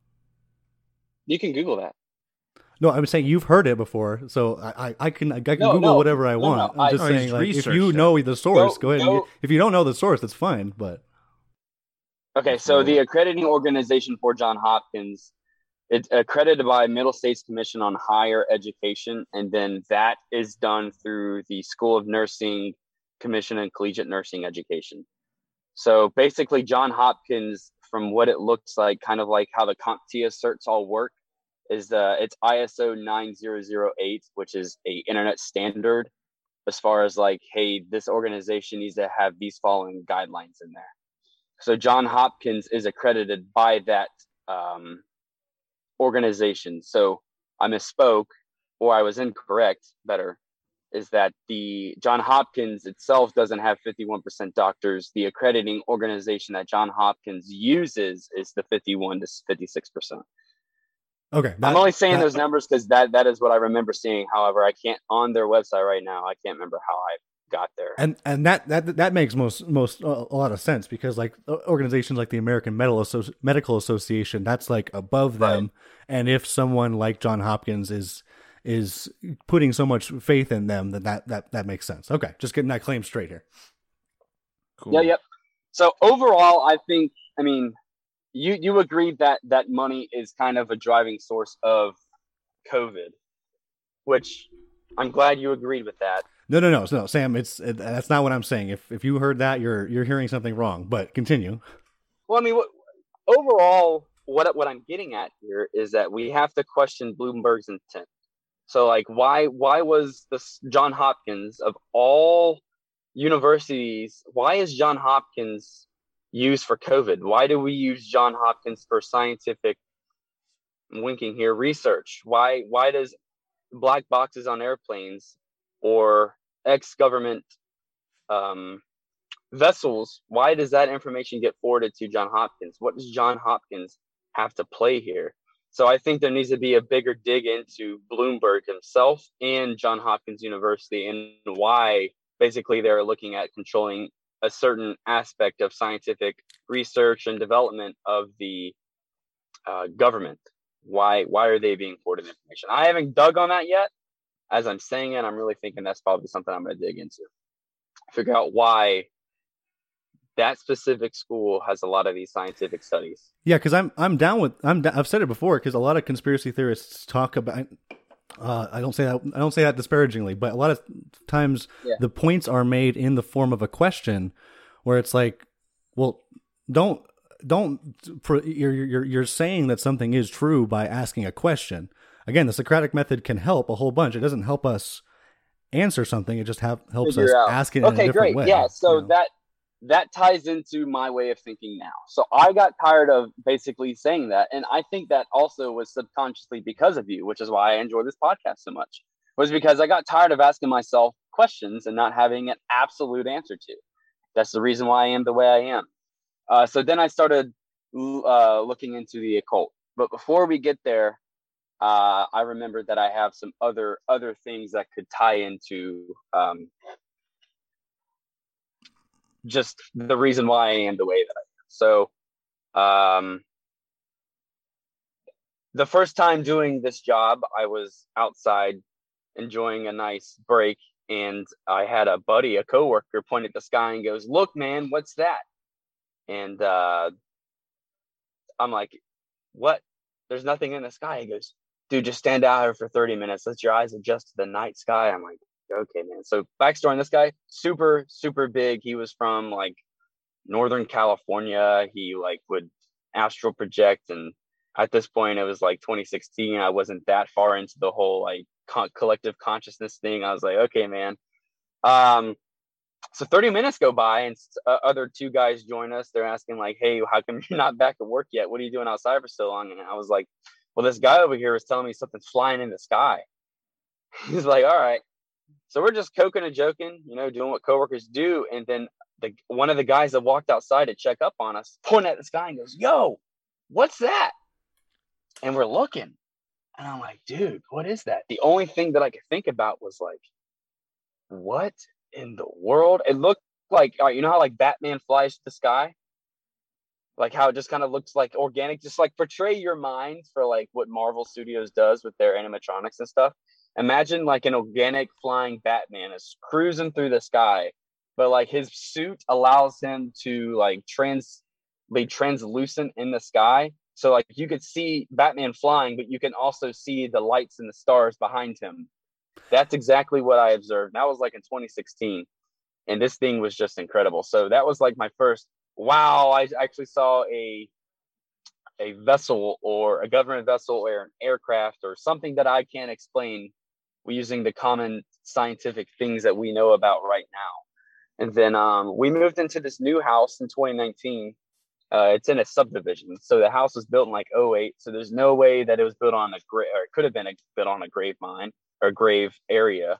You can Google that. No, I'm saying you've heard it before, so I can Google whatever I want. I'm just saying, like, if you know the source, go ahead. If you don't know the source, that's fine. But okay, so the accrediting organization for Johns Hopkins, it's accredited by Middle States Commission on Higher Education, and then that is done through the School of Nursing Commission and Collegiate Nursing Education. So basically, Johns Hopkins, from what it looks like, kind of like how the CompTIA certs all work, is it's ISO 9008, which is a internet standard as far as like, hey, this organization needs to have these following guidelines in there. So Johns Hopkins is accredited by that organization. So I misspoke, or I was incorrect, better, is that the Johns Hopkins itself doesn't have 51% doctors. The accrediting organization that Johns Hopkins uses is the 51 to 56%. Okay. I'm only saying those numbers because that is what I remember seeing. However, I can't, on their website right now, I can't remember how I got there. And that makes most a lot of sense, because like organizations like the American Medical Association, that's like above them. Right. And if someone like Johns Hopkins is putting so much faith in them, then that makes sense. Okay, just getting that claim straight here. Cool. Yeah, yep. So overall, I think, I mean, you agreed that money is kind of a driving source of COVID, which I'm glad you agreed with that. No, Sam, that's not what I'm saying. If you heard that, you're hearing something wrong. But continue. Well, I mean, overall, what I'm getting at here is that we have to question Bloomberg's intent. So, like, why was this Johns Hopkins, of all universities, why is Johns Hopkins used for COVID? Why do we use Johns Hopkins for scientific, I'm winking here, research? Why does black boxes on airplanes or ex-government vessels, why does that information get forwarded to Johns Hopkins? What does Johns Hopkins have to play here? So I think there needs to be a bigger dig into Bloomberg himself and Johns Hopkins University, and why basically they're looking at controlling a certain aspect of scientific research and development of the government. Why are they being forwarded information? I haven't dug on that yet. As I'm saying it, I'm really thinking that's probably something I'm going to dig into. Figure out why that specific school has a lot of these scientific studies. Yeah, because I've said it before, because a lot of conspiracy theorists talk about. I don't say that disparagingly, but a lot of times the points are made in the form of a question, where it's like, well, you're saying that something is true by asking a question. Again, the Socratic method can help a whole bunch. It doesn't help us answer something. It just helps us ask it in a different way. Yeah, so that ties into my way of thinking now. So I got tired of basically saying that. And I think that also was subconsciously because of you, which is why I enjoy this podcast so much, was because I got tired of asking myself questions and not having an absolute answer to. That's the reason why I am the way I am. So then I started looking into the occult. But before we get there, I remembered that I have some other things that could tie into just the reason why I am the way that I am. So the first time doing this job, I was outside enjoying a nice break, and I had a buddy, a coworker, point at the sky and goes, "Look, man, what's that?" And I'm like, "What? There's nothing in the sky." He goes, "Dude, just stand out here for 30 minutes. Let your eyes adjust to the night sky." I'm like, okay, man. So backstory on this guy, super, super big. He was from like Northern California. He like would astral project. And at this point, it was like 2016. I wasn't that far into the whole like collective consciousness thing. I was like, okay, man. So 30 minutes go by, and other two guys join us. They're asking like, "Hey, how come you're not back at work yet? What are you doing outside for so long?" And I was like, "Well, this guy over here is telling me something's flying in the sky." He's like, "All right." So we're just coking and joking, doing what coworkers do. And then one of the guys that walked outside to check up on us pointed at the sky and goes, "Yo, what's that? And we're looking. And I'm like, dude, what is that? The only thing that I could think about was like, what in the world? It looked like, you know how like Batman flies to the sky? Like how it just kind of looks like organic, just like portray your mind for like what Marvel Studios does with their animatronics and stuff. Imagine like an organic flying Batman is cruising through the sky, but like his suit allows him to like be translucent in the sky. So like you could see Batman flying, but you can also see the lights and the stars behind him. That's exactly what I observed. That was like in 2016. And this thing was just incredible. So that was like my first, wow, I actually saw a vessel or a government vessel or an aircraft or something that I can't explain using the common scientific things that we know about right now. And then we moved into this new house in 2019. It's in a subdivision. So the house was built in like 2008. So there's no way that it was built on or it could have been built on a grave mine or grave area.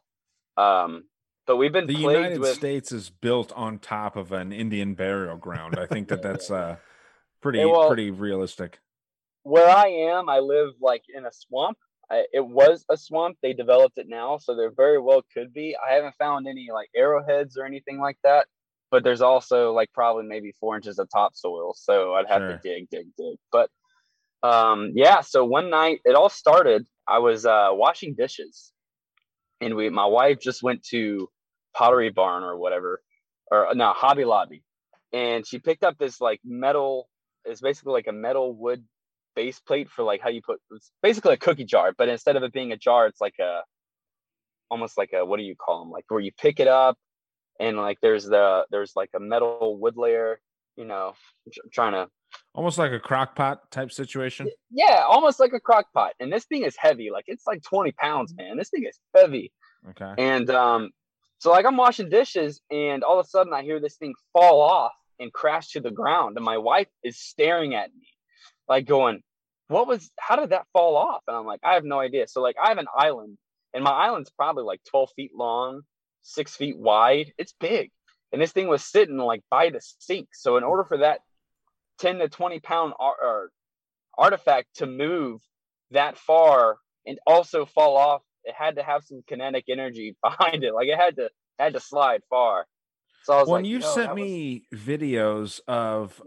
But we've been the United States is built on top of an Indian burial ground. I think that's pretty realistic. Where I am, I live like in a swamp. It was a swamp. They developed it now, so there very well could be. I haven't found any like arrowheads or anything like that. But there's also like probably maybe 4 inches of topsoil, so I'd have to dig. But yeah. So one night it all started. I was washing dishes, and my wife just went to Pottery Barn or whatever, or no, Hobby Lobby, and she picked up this like metal. It's basically like a metal wood base plate for like how you put. It's basically a cookie jar, but instead of it being a jar, it's like almost like what do you call them? Like where you pick it up, and like there's like a metal wood layer. You know, I'm trying to. Almost like a crock pot type situation. Yeah, almost like a crock pot. And this thing is heavy. Like it's like 20 pounds, man. This thing is heavy. Okay. And so like I'm washing dishes and all of a sudden I hear this thing fall off and crash to the ground. And my wife is staring at me like going, how did that fall off? And I'm like, I have no idea. So like I have an island and my island's probably like 12 feet long, 6 feet wide. It's big. And this thing was sitting like by the sink. So in order for that 10 to 20 pound artifact to move that far and also fall off, it had to have some kinetic energy behind it. Like it had to slide far. So I was when you've sent me videos of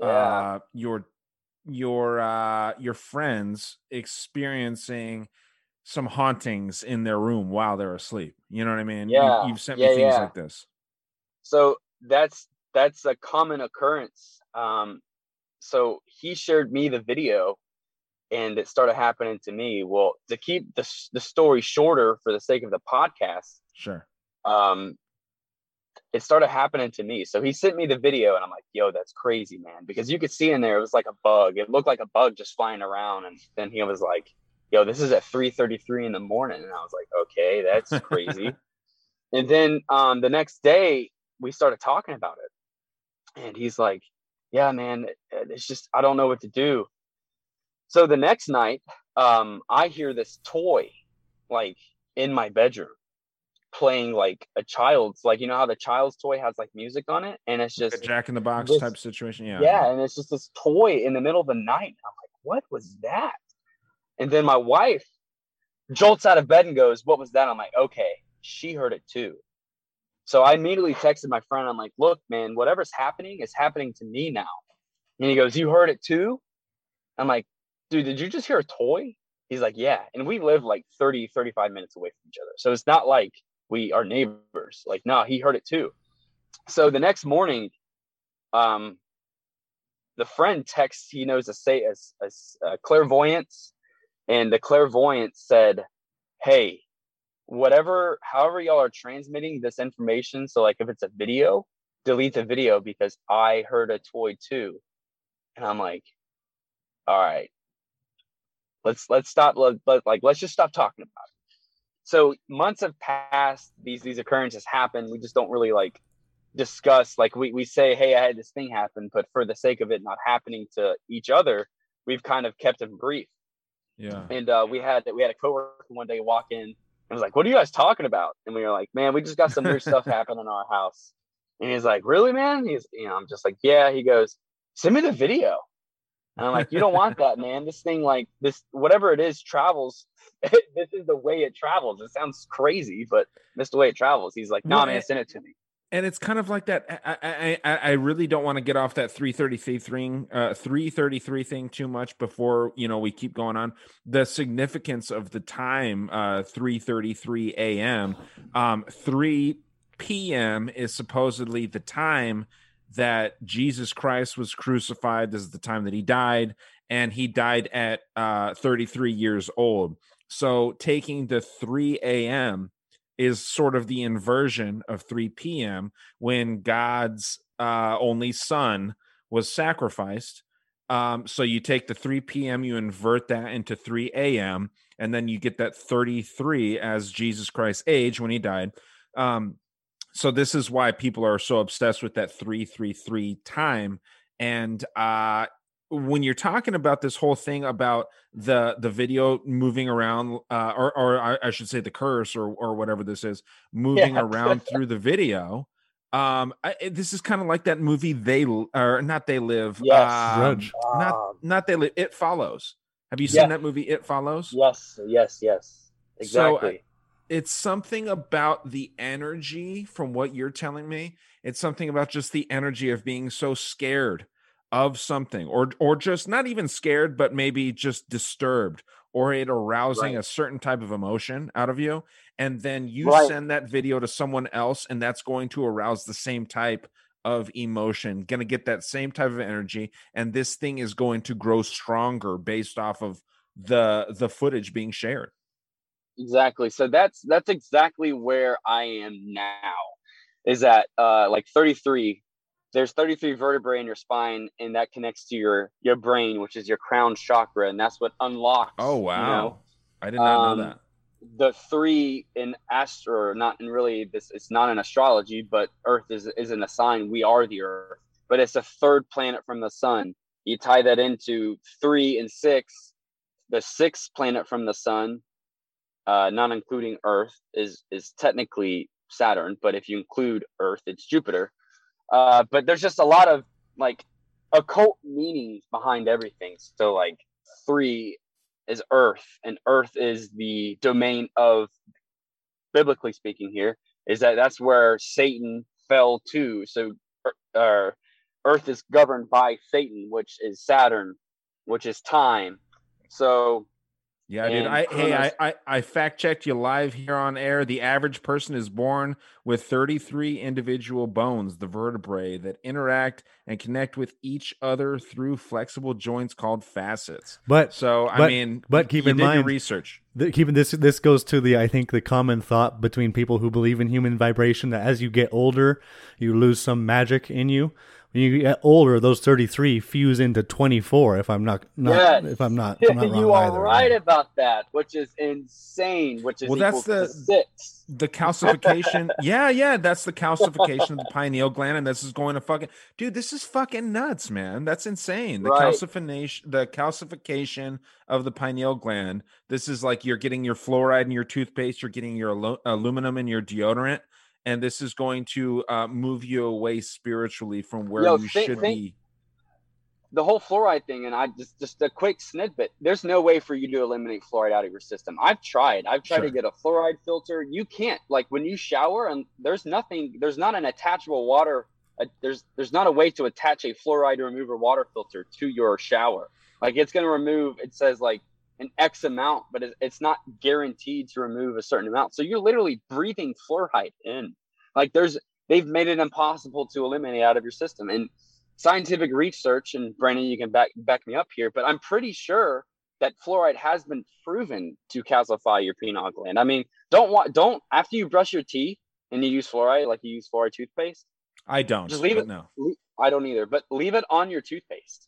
your friends experiencing some hauntings in their room while they're asleep. You know what I mean? Yeah. You've sent me things like this. So that's a common occurrence. So he shared me the video and it started happening to me. Well, to keep the story shorter for the sake of the podcast. Sure. It started happening to me. So he sent me the video and I'm like, yo, that's crazy, man. Because you could see in there, it was like a bug. It looked like a bug just flying around. And then he was like, yo, this is at 3:33 in the morning. And I was like, okay, that's crazy. And then the next day we started talking about it. And he's like, yeah, man, it's just, I don't know what to do. So the next night, I hear this toy, like in my bedroom playing like a child's, like, you know how the child's toy has like music on it? And it's just a Jack in the Box type situation. Yeah. Yeah. And it's just this toy in the middle of the night. I'm like, what was that? And then my wife jolts out of bed and goes, what was that? I'm like, okay, she heard it too. So I immediately texted my friend. I'm like, look, man, whatever's happening is happening to me now. And he goes, you heard it too? I'm like, dude, did you just hear a toy? He's like, yeah. And we live like 30, 35 minutes away from each other. So it's not like we are neighbors. Like, no, he heard it too. So the next morning, the friend texts, he knows a clairvoyance. And the clairvoyant said, hey, however y'all are transmitting this information, so like if it's a video, delete the video because I heard a toy too. And I'm like, all right, let's stop. Let's just stop talking about it. So months have passed. These occurrences happen. We just don't really like discuss. Like we say, hey, I had this thing happen, but for the sake of it not happening to each other, we've kind of kept them brief. Yeah. And we had a coworker one day walk in. I was like, what are you guys talking about? And we were like, man, we just got some weird stuff happening in our house. And he's like, really, man? I'm just like, yeah. He goes, send me the video. And I'm like, you don't want that, man. This thing, like this, whatever it is, travels. This is the way it travels. It sounds crazy, but this is the way it travels. He's like, nah, man, send it to me. And it's kind of like that. I really don't want to get off that 333 thing too much before, we keep going on. The significance of the time, 3:33 a.m. 3 p.m. is supposedly the time that Jesus Christ was crucified. This is the time that he died, and he died at 33 years old. So taking the 3 a.m. is sort of the inversion of 3 p.m. when God's only son was sacrificed. So you take the 3 p.m., you invert that into 3 a.m., and then you get that 33 as Jesus Christ's age when he died. So this is why people are so obsessed with that 333 time. And when you're talking about this whole thing about the video moving around, or I should say the curse or whatever this is, moving around through the video, this is kind of like that movie They Live. Yes. Grudge. Not They Live. It Follows. Have you seen that movie? It Follows. Yes. Exactly. So, it's something about the energy from what you're telling me. It's something about just the energy of being so scared of something, or just not even scared, but maybe just disturbed, or it arousing a certain type of emotion out of you. And then you send that video to someone else, and that's going to arouse the same type of emotion, going to get that same type of energy. And this thing is going to grow stronger based off of the footage being shared. Exactly. So that's exactly where I am now, is at like 33. There's 33 vertebrae in your spine, and that connects to your brain, which is your crown chakra, and that's what unlocks. Oh wow! I did not know that. The 3 in it's not in astrology, but Earth isn't a sign. We are the Earth, but it's a third planet from the sun. You tie that into 3 and 6. The 6th planet from the sun, not including Earth, is technically Saturn, but if you include Earth, it's Jupiter. But there's just a lot of like occult meanings behind everything. So like 3 is Earth, and Earth is the domain of, biblically speaking here, that's where Satan fell to. So Earth is governed by Satan, which is Saturn, which is time. So yeah, dude. I fact checked you live here on air. The average person is born with 33 individual bones, the vertebrae, that interact and connect with each other through flexible joints called facets. But keep in mind your research. This goes to I think the common thought between people who believe in human vibration, that as you get older, you lose some magic in you. When you get older, those 33 fuse into 24. If I'm not wrong you are either. right about that, which is insane. Which is that's to 6. The calcification. yeah, that's the calcification of the pineal gland, and this is going to fucking dude. This is fucking nuts, man. That's insane. The calcification of the pineal gland. This is like you're getting your fluoride in your toothpaste. You're getting your aluminum in your deodorant. And this is going to move you away spiritually from where you should be. The whole fluoride thing, and I just a quick snippet. There's no way for you to eliminate fluoride out of your system. I've tried to get a fluoride filter. You can't. Like when you shower, and there's not an attachable water. There's not a way to attach a fluoride remover water filter to your shower. Like it's going to remove. It says like an X amount, but it's not guaranteed to remove a certain amount. So you're literally breathing fluoride in. Like they've made it impossible to eliminate out of your system. And scientific research, and Brandon, you can back me up here, but I'm pretty sure that fluoride has been proven to calcify your pineal gland. I mean, don't after you brush your teeth and you use fluoride, like you use fluoride toothpaste. I don't. Just leave it. No, I don't either. But leave it on your toothpaste.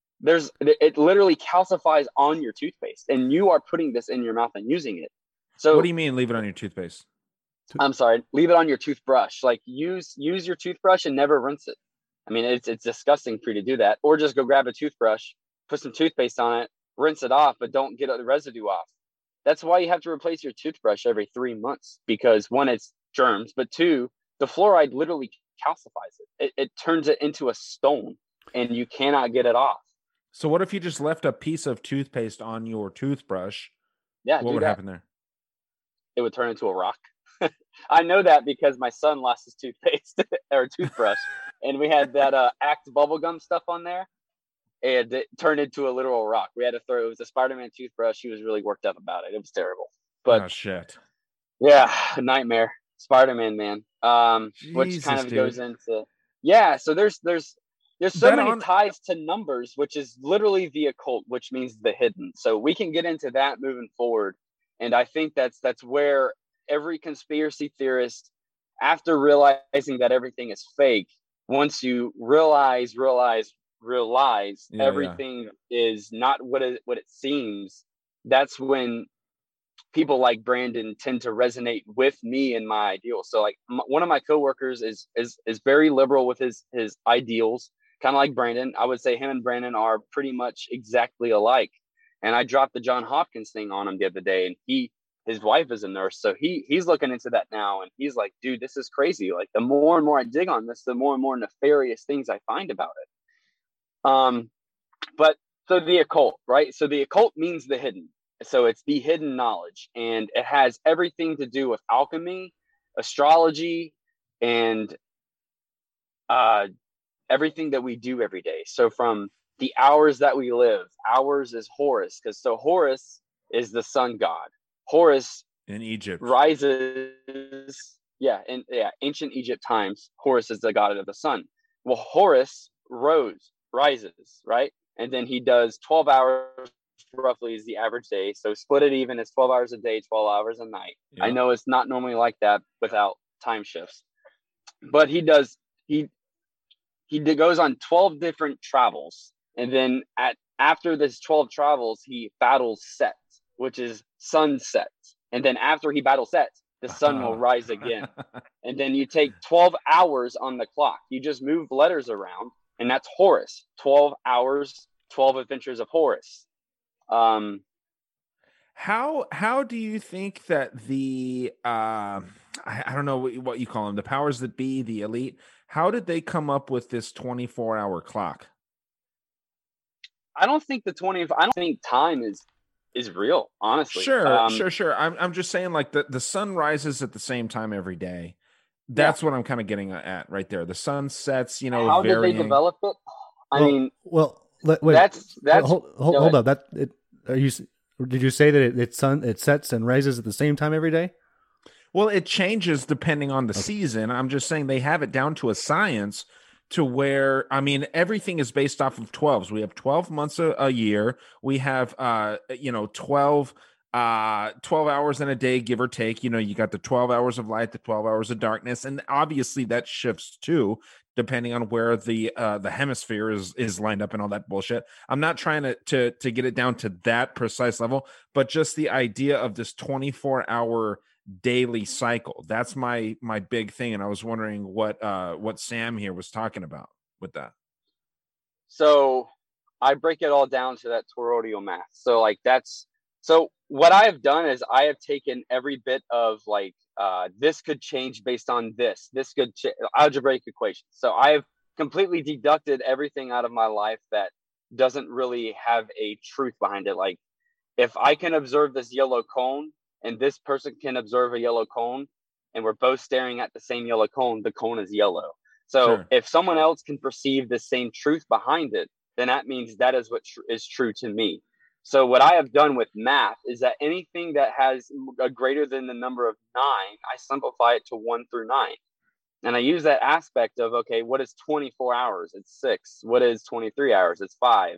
It literally calcifies on your toothpaste, and you are putting this in your mouth and using it. So what do you mean leave it on your toothpaste? I'm sorry, leave it on your toothbrush. Like use your toothbrush and never rinse it. I mean, it's disgusting for you to do that. Or just go grab a toothbrush, put some toothpaste on it, rinse it off, but don't get the residue off. That's why you have to replace your toothbrush every 3 months, because 1, it's germs, but 2, the fluoride literally calcifies it. It turns it into a stone, and you cannot get it off. So what if you just left a piece of toothpaste on your toothbrush? Yeah, What would happen there? It would turn into a rock. I know that because my son lost his toothpaste or toothbrush, and we had that Act bubblegum stuff on there, and it turned into a literal rock. We had to throw. It was a Spider-Man toothbrush. He was really worked up about it. It was terrible. But oh shit. Yeah, nightmare. Spider-Man, man. Which Jesus, kind of dude. goes into so there's so many ties to numbers, which is literally the occult, which means the hidden. So we can get into that moving forward. And I think that's where every conspiracy theorist, after realizing that everything is fake, once you realize everything is not what it seems, that's when people like Brandon tend to resonate with me and my ideals. So like one of my coworkers is very liberal with his ideals, kind of like Brandon. I would say him and Brandon are pretty much exactly alike. And I dropped the John Hopkins thing on him the other day, and his wife is a nurse, so he's looking into that now, and he's like, dude, this is crazy. Like the more and more I dig on this, the more and more nefarious things I find about it. But so the occult, right? So the occult means the hidden. So it's the hidden knowledge, and it has everything to do with alchemy, astrology, and everything that we do every day. So from the hours that we live, hours is Horus, because so Horus is the sun god. Horus in Egypt rises, in ancient Egypt times, Horus is the god of the sun. Well, Horus rises, right? And then he does 12 hours roughly is the average day. So split it even, it's 12 hours a day, 12 hours a night. Yeah. I know it's not normally like that without time shifts, but he goes on 12 different travels. And then after this 12 travels, he battles Set, which is sunset. And then after he battles Set, the sun will rise again. And then you take 12 hours on the clock. You just move letters around, and that's Horus. 12 hours, 12 adventures of Horus. How do you think that the I don't know what you call them, the powers that be, the elite, how did they come up with this 24-hour clock? I don't think time is real, honestly. Sure. I'm just saying, like the sun rises at the same time every day. That's what I'm kind of getting at right there. The sun sets, How did they develop it? Wait. That's hold up. Did you say that it sets and rises at the same time every day? Well, it changes depending on the season. I'm just saying they have it down to a science to where, I mean, everything is based off of 12s. We have 12 months a year. We have 12 hours in a day, give or take. You got the 12 hours of light, the 12 hours of darkness, and obviously that shifts too, depending on where the hemisphere is lined up and all that bullshit. I'm not trying to get it down to that precise level, but just the idea of this 24-hour daily cycle. That's my big thing, and I was wondering what Sam here was talking about with that. So I break it all down to that toroidal math. So what I have done is I have taken every bit of this could change based on this could algebraic equations. So I have completely deducted everything out of my life that doesn't really have a truth behind it. Like if I can observe this yellow cone and this person can observe a yellow cone and we're both staring at the same yellow cone, the cone is yellow. So sure. If someone else can perceive the same truth behind it, then that means that is what is true to me. So what I have done with math is that anything that has a greater than the number of 9, I simplify it to 1 through 9. And I use that aspect of, okay, what is 24 hours? It's 6. What is 23 hours? It's 5.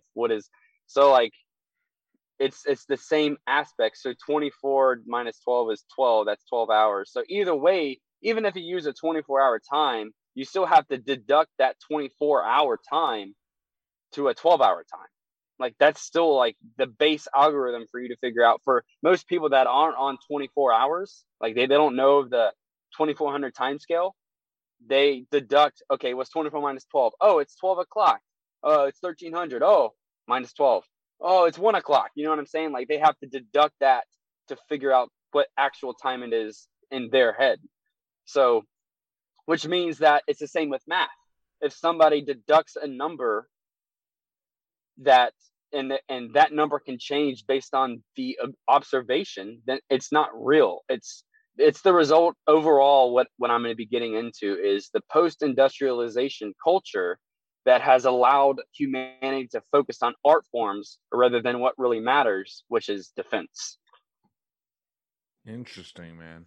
It's the same aspect. So 24 minus 12 is 12. That's 12 hours. So either way, even if you use a 24-hour time, you still have to deduct that 24-hour time to a 12-hour time. Like that's still like the base algorithm for you to figure out. For most people that aren't on 24 hours, like they don't know the 2400 time scale, they deduct, okay, what's 24 minus 12? Oh, it's 12 o'clock. Oh, it's 1300. Oh, minus 12. Oh, it's 1 o'clock. You know what I'm saying? Like they have to deduct that to figure out what actual time it is in their head. So, which means that it's the same with math. If somebody deducts a number, that and that number can change based on the observation, then it's not real. It's the result overall. What I'm going to be getting into is the post-industrialization culture that has allowed humanity to focus on art forms rather than what really matters, which is defense. Interesting, man.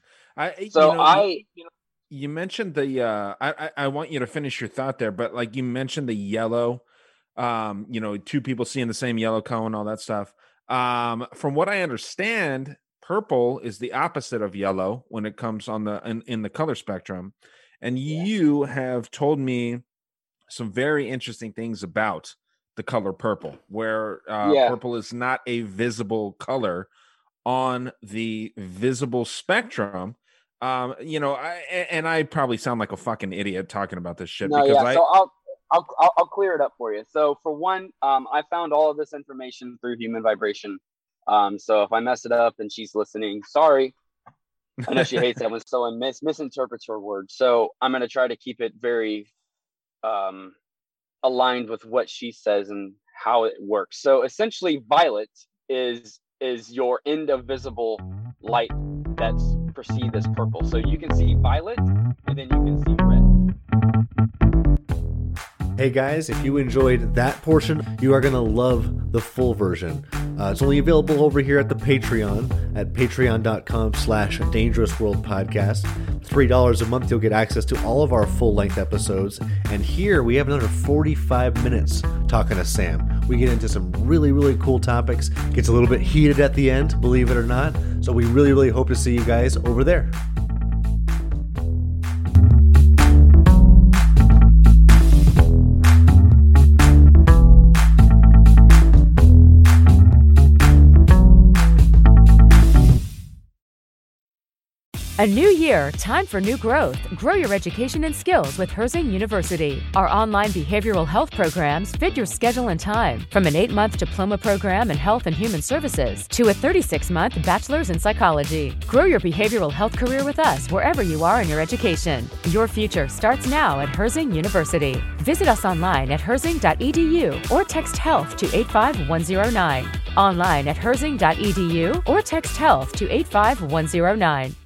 You mentioned the I want you to finish your thought there, but like you mentioned the yellow, two people seeing the same yellow cone, all that stuff. From what I understand, purple is the opposite of yellow when it comes on in the color spectrum. And you have told me some very interesting things about the color purple, where purple is not a visible color on the visible spectrum. I probably sound like a fucking idiot talking about this shit. So I'll clear it up for you. So for one, I found all of this information through Human Vibration. So if I mess it up and she's listening, sorry. I know she hates that when someone misinterprets her words. So I'm going to try to keep it very aligned with what she says and how it works. So essentially, violet is your end of visible light that's perceived as purple. So you can see violet and then you can see red. Hey guys, if you enjoyed that portion, you are going to love the full version. It's only available over here at the Patreon at patreon.com/dangerousworldpodcast. $3 a month, you'll get access to all of our full-length episodes. And here we have another 45 minutes talking to Sam. We get into some really, really cool topics. Gets a little bit heated at the end, believe it or not. So we really, really hope to see you guys over there. A new year, time for new growth. Grow your education and skills with Herzing University. Our online behavioral health programs fit your schedule and time. From an 8-month diploma program in health and human services to a 36-month bachelor's in psychology. Grow your behavioral health career with us wherever you are in your education. Your future starts now at Herzing University. Visit us online at herzing.edu or text health to 85109. Online at herzing.edu or text health to 85109.